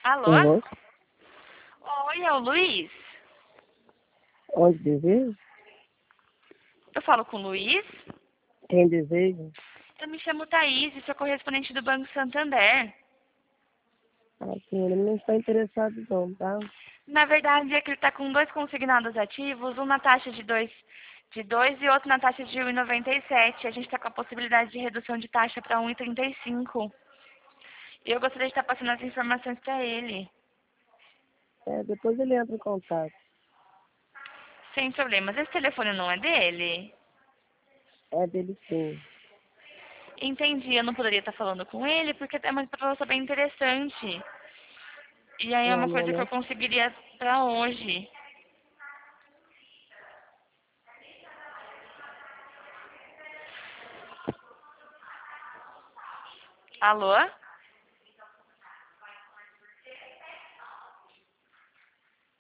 Alô? Alô? Oi, é o Luiz? Onde deseja? Eu falo com o Luiz? Quem deseja? Eu me chamo Thaís e sou correspondente do Banco Santander. Assim, ele não está interessado não, tá? Na verdade, é que ele está com dois consignados ativos, um na taxa de dois e outro na taxa de 1,97. A gente está com a possibilidade de redução de taxa para 1,35. E eu gostaria de estar passando as informações para ele. Depois ele entra em contato. Sem problemas. Esse telefone não é dele? É dele sim. Entendi, eu não poderia estar falando com ele porque é uma proposta bem interessante. E aí é uma Não coisa que eu é? conseguiria para hoje. Alô?